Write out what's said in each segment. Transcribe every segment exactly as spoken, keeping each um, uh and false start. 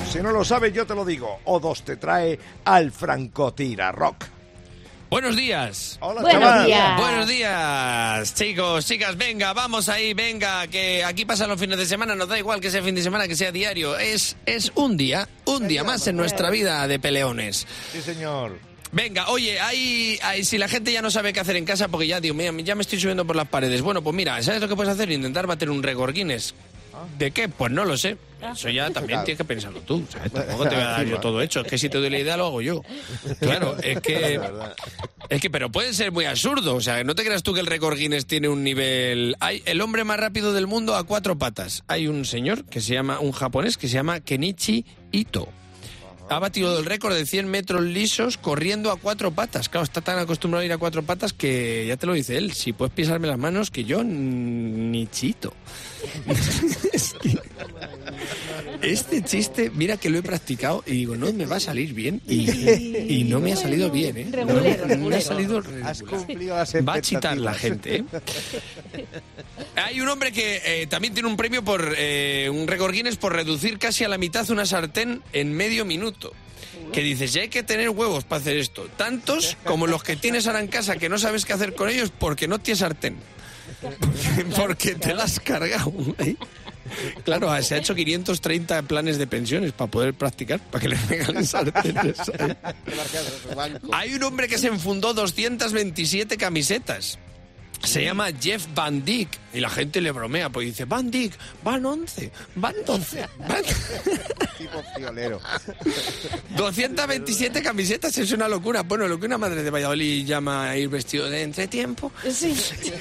Si no lo sabes, yo te lo digo. O dos te trae al Francotira Rock. Buenos días. Hola, Buenos chaval. días. Buenos días, chicos, chicas, venga, vamos ahí, venga, que aquí pasan los fines de semana, nos da igual que sea fin de semana, que sea diario, es, es un día, un día más en nuestra vida de peleones. Sí, señor. Venga, oye, hay, hay, si la gente ya no sabe qué hacer en casa, porque ya, digo, mira, ya me estoy subiendo por las paredes, bueno, pues mira, ¿sabes lo que puedes hacer? Intentar bater un récord Guinness. ¿De qué? Pues no lo sé. Eso ya también tienes que pensarlo tú, ¿sabes? Tampoco te voy a dar yo todo hecho. Es que si te doy la idea, lo hago yo. Claro, es que... Es que, pero puede ser muy absurdo. O sea, no te creas tú que el récord Guinness tiene un nivel... Hay el hombre más rápido del mundo a cuatro patas. Hay un señor que se llama... Un japonés que se llama Kenichi Ito. Ha batido el récord de cien metros lisos corriendo a cuatro patas. Claro, está tan acostumbrado a ir a cuatro patas que ya te lo dice él. Si puedes pisarme las manos, que yo ni chito. Es que este chiste, mira que lo he practicado y digo, no me va a salir bien. Y, y no me ha salido bien, ¿eh? Regulero, No, no me ha salido Has regular. cumplido las Va a chitar la expectativas. gente, ¿eh? Hay un hombre que eh, también tiene un premio por eh, un récord Guinness por reducir casi a la mitad una sartén en medio minuto. Que dices, ya hay que tener huevos para hacer esto. Tantos como los que tienes ahora en casa que no sabes qué hacer con ellos porque no tienes sartén. Porque, porque te la has cargado. ¿eh? Claro, se ha hecho quinientos treinta planes de pensiones para poder practicar, para que le regalen sartenes. ¿eh? Hay un hombre que se enfundó doscientas veintisiete camisetas. Se llama Jeff Van Dyke y la gente le bromea, pues dice, Van Dyke, van once, van doce, van... Tipo friolero. doscientas veintisiete camisetas, es una locura. Bueno, lo que una madre de Valladolid llama ir vestido de entretiempo. Sí.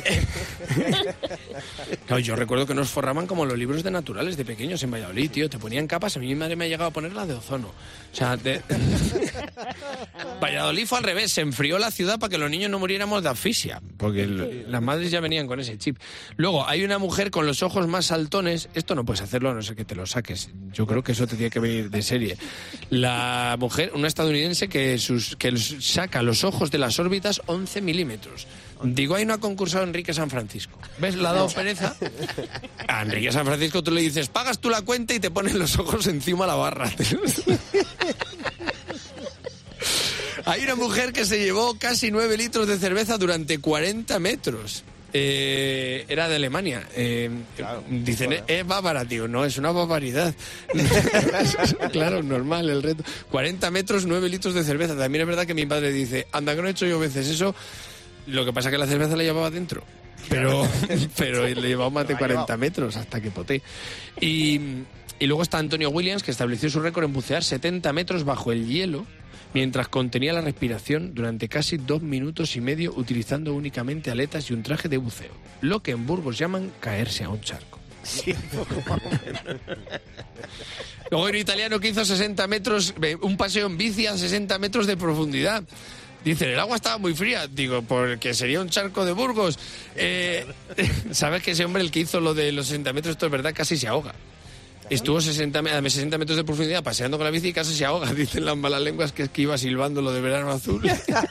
No, yo recuerdo que nos forraban como los libros de naturales de pequeños en Valladolid, tío. Te ponían capas, a mí mi madre me ha llegado a poner la de ozono. O sea, de... Valladolid fue al revés, se enfrió la ciudad para que los niños no muriéramos de asfixia, porque el... las madres ya venían con ese chip. Luego, hay una mujer con los ojos más saltones, esto no puedes hacerlo a no ser que te lo saques. Yo creo que eso te tiene que venir de serie. La mujer, una estadounidense que, sus, que saca los ojos de las órbitas once milímetros. Digo, hay una concursada Enrique San Francisco. ¿Ves? Le ha dado pereza. A Enrique San Francisco tú le dices, pagas tú la cuenta y te ponen los ojos encima de la barra. Hay una mujer que se llevó casi nueve litros de cerveza durante cuarenta metros. Eh, era de Alemania. Eh, Claro, dicen, bueno. es bávara, tío. No, es una barbaridad. Claro, normal el reto. cuarenta metros, nueve litros de cerveza. También es verdad que mi padre dice, anda que no he hecho yo veces eso. Lo que pasa es que la cerveza la llevaba dentro. Pero, pero le llevaba más de cuarenta metros hasta que poté. Y, y luego está Antonio Williams, que estableció su récord en bucear setenta metros bajo el hielo, mientras contenía la respiración durante casi dos minutos y medio utilizando únicamente aletas y un traje de buceo, lo que en Burgos llaman caerse a un charco. Sí, poco más o menos. Luego hay un italiano que hizo sesenta metros, un paseo en bici a sesenta metros de profundidad. Dicen, el agua estaba muy fría. Digo, porque sería un charco de Burgos. Eh, ¿Sabes que ese hombre, el que hizo lo de los sesenta metros, esto es verdad, casi se ahoga? Estuvo sesenta, sesenta metros de profundidad paseando con la bici y casi se ahoga. Dicen las malas lenguas que es que iba silbando lo de verano azul.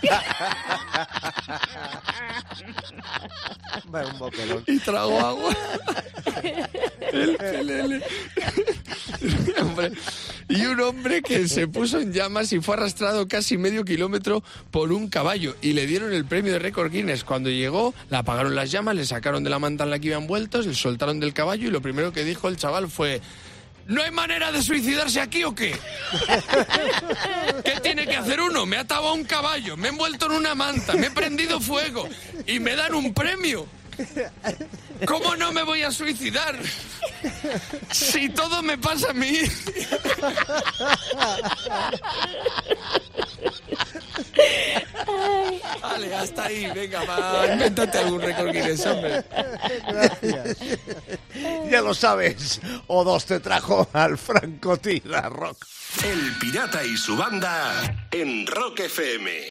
Va, un boquerón. Y trago agua. El pelele. Hombre. Y un hombre que se puso en llamas y fue arrastrado casi medio kilómetro por un caballo y le dieron el premio de récord Guinness. Cuando llegó, le apagaron las llamas, le sacaron de la manta en la que iba envueltos, le soltaron del caballo y lo primero que dijo el chaval fue: ¿no hay manera de suicidarse aquí o qué? ¿Qué tiene que hacer uno? Me ha atado a un caballo, me he envuelto en una manta, me he prendido fuego y me dan un premio. ¿Cómo no me voy a suicidar? Si todo me pasa a mí. Vale, hasta ahí, venga, va, invéntate algún récord Guinness, hombre. Gracias. Ya lo sabes, O dos te trajo al Francotira Rock. El Pirata y su banda en Rock F M.